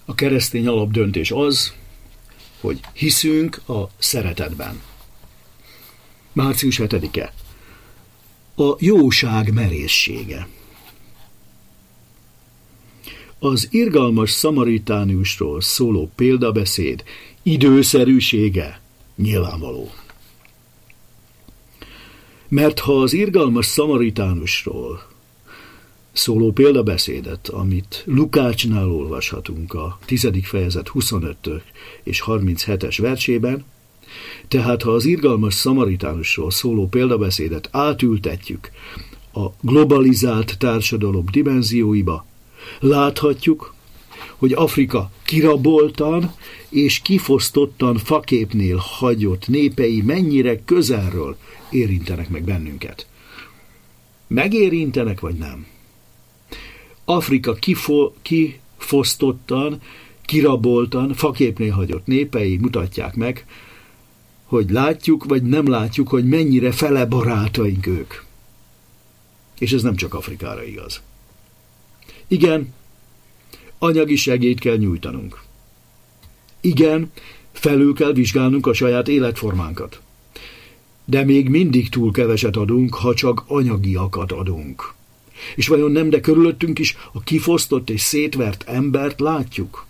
A keresztény alapdöntés az, hogy hiszünk a szeretetben. Március 7-e. A jóság merészsége. Az irgalmas szamaritánusról szóló példabeszéd időszerűsége nyilvánvaló. Mert ha az irgalmas szamaritánusról szóló példabeszédet, amit Lukácsnál olvashatunk a 10. fejezet 25. és 37-es versében, tehát ha az irgalmas szamaritánusról szóló példabeszédet átültetjük a globalizált társadalom dimenzióiba, láthatjuk, hogy Afrika kiraboltan és kifosztottan faképnél hagyott népei mennyire közelről érintenek meg bennünket. Megérintenek, vagy nem? Afrika kifosztottan, kiraboltan, faképnél hagyott népei mutatják meg, hogy látjuk, vagy nem látjuk, hogy mennyire fele barátaink ők. És ez nem csak Afrikára igaz. Igen, anyagi segélyt kell nyújtanunk. Igen, felül kell vizsgálnunk a saját életformánkat. De még mindig túl keveset adunk, ha csak anyagiakat adunk. És vajon nem, de körülöttünk is a kifosztott és szétvert embert látjuk?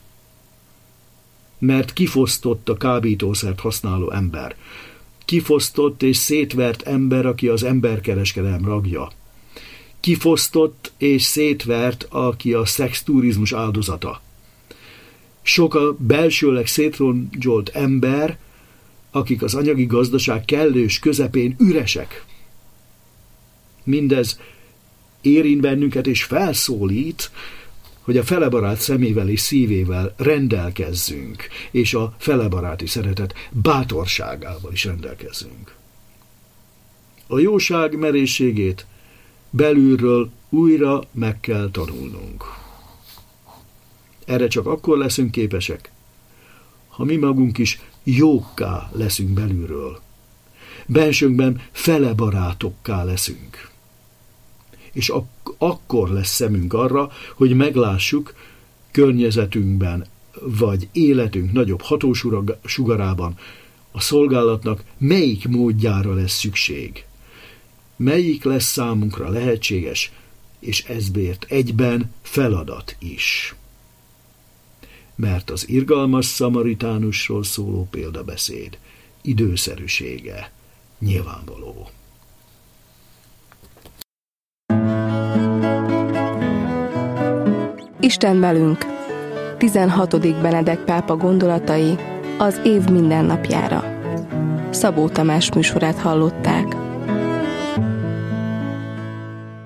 Mert kifosztott a kábítószert használó ember. Kifosztott és szétvert ember, aki az emberkereskedelem ragja. Kifosztott és szétvert, aki a szexturizmus áldozata. Sok a belsőleg szétrongyolt ember, akik az anyagi gazdaság kellős közepén üresek. Mindez érint bennünket és felszólít, hogy a felebarát szemével és szívével rendelkezzünk, és a felebaráti szeretet bátorságával is rendelkezzünk. A jóság merészségét belülről újra meg kell tanulnunk. Erre csak akkor leszünk képesek, ha mi magunk is jókká leszünk belülről. Bensőnkben felebarátokká leszünk. És akkor lesz szemünk arra, hogy meglássuk környezetünkben, vagy életünk nagyobb hatósugarában a szolgálatnak melyik módjára lesz szükség. Melyik lesz számunkra lehetséges, és ezbért egyben feladat is. Mert az irgalmas szamaritánusról szóló példabeszéd időszerűsége nyilvánvaló. Isten velünk. 16. Benedek pápa gondolatai az év mindennapjára. Szabó Tamás műsorát hallották.